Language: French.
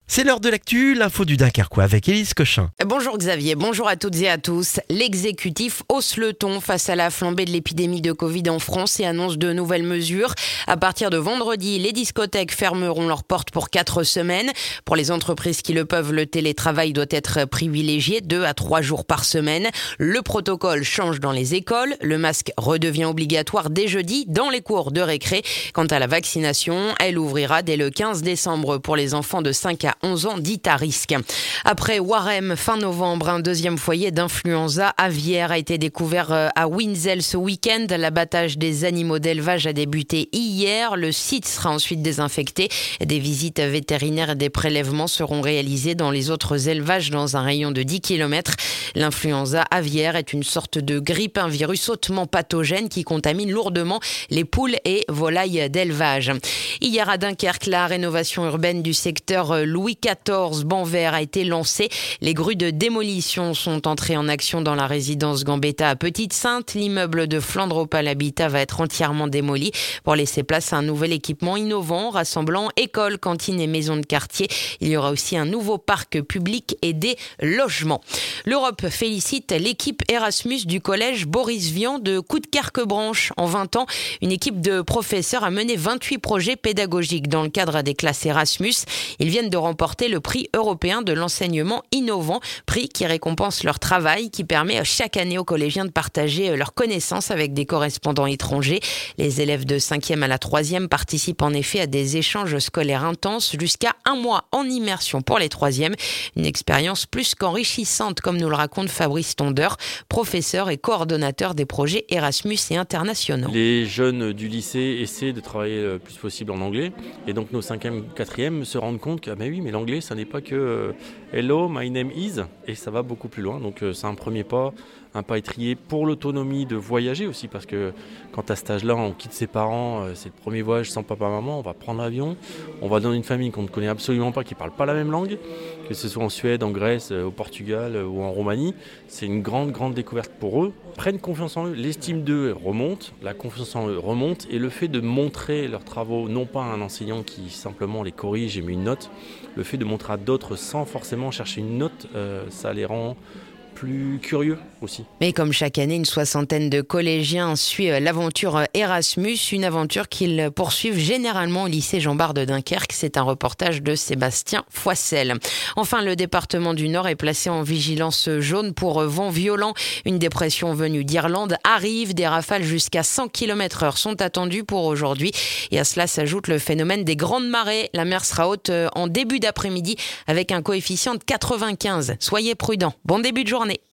C'est l'heure de l'actu, l'info du Dunkerquois avec Élise Cochin. Bonjour Xavier, bonjour à toutes et à tous. L'exécutif hausse le ton face à la flambée de l'épidémie de Covid en France et annonce de nouvelles mesures. À partir de vendredi, les discothèques fermeront leurs portes pour 4 semaines. Pour les entreprises qui le peuvent, le télétravail doit être privilégié 2 à 3 jours par semaine. Le protocole change dans les écoles. Le masque redevient obligatoire dès jeudi dans les cours de récré. Quant à la vaccination, elle ouvrira dès le 15 décembre pour les enfants de 5 à 11 ans dits à risque. Après Warem, fin novembre, un deuxième foyer d'influenza aviaire a été découvert à Winzel ce week-end. L'abattage des animaux d'élevage a débuté hier. Le site sera ensuite désinfecté. Des visites vétérinaires et des prélèvements seront réalisés dans les autres élevages dans un rayon de 10 km. L'influenza aviaire est une sorte de grippe, un virus hautement pathogène qui contamine lourdement les poules et volailles d'élevage. Hier à Dunkerque, la rénovation urbaine du secteur Louis XIV Banvert a été lancée. Les grues de démolition sont entrées en action dans la résidence Gambetta à Petite-Sainte. L'immeuble de Flandre Opal Habitat va être entièrement démoli pour laisser place à un nouvel équipement innovant rassemblant écoles, cantines et maisons de quartier. Il y aura aussi un nouveau parc public et des logements. L'Europe félicite l'équipe Erasmus du collège Boris Vian de Coudekerque-Branche. En 20 ans, une équipe de professeurs a mené 28 projets pédagogiques dans le cadre des classes Erasmus. Ils viennent de remporter le prix européen de l'enseignement innovant, prix qui récompense leur travail, qui permet chaque année aux collégiens de partager leurs connaissances avec des correspondants étrangers. Les élèves de 5e à la 3e participent en effet à des échanges scolaires intenses jusqu'à 1 mois en immersion pour les 3e. Une expérience plus qu'enrichissante, comme nous le raconte Fabrice Tondeur, professeur et coordonnateur des projets Erasmus et internationaux. Les jeunes du lycée essaient de travailler le plus possible en anglais et donc nos 5e, 4e se rendent compte que mais l'anglais ça n'est pas que hello, my name is, et ça va beaucoup plus loin. Donc c'est un premier pas, un pas étrier pour l'autonomie de voyager aussi, parce que quand à cet âge-là on quitte ses parents, c'est le premier voyage sans papa-maman, on va prendre l'avion, on va dans une famille qu'on ne connaît absolument pas, qui ne parle pas la même langue, que ce soit en Suède, en Grèce, au Portugal ou en Roumanie. C'est une grande découverte pour eux. Prennent confiance en eux, l'estime d'eux remonte, la confiance en eux remonte, et le fait de montrer leurs travaux, non pas à un enseignant qui simplement les corrige et met une note, le fait de montrer à d'autres sans forcément chercher une note, ça les rend plus curieux aussi. Mais comme chaque année, une 60aine de collégiens suit l'aventure Erasmus, une aventure qu'ils poursuivent généralement au lycée Jean-Bart de Dunkerque. C'est un reportage de Sébastien Foissel. Enfin, le département du Nord est placé en vigilance jaune pour vent violent. Une dépression venue d'Irlande arrive. Des rafales jusqu'à 100 km/h sont attendues pour aujourd'hui. Et à cela s'ajoute le phénomène des grandes marées. La mer sera haute en début d'après-midi avec un coefficient de 95. Soyez prudents. Bon début de journée.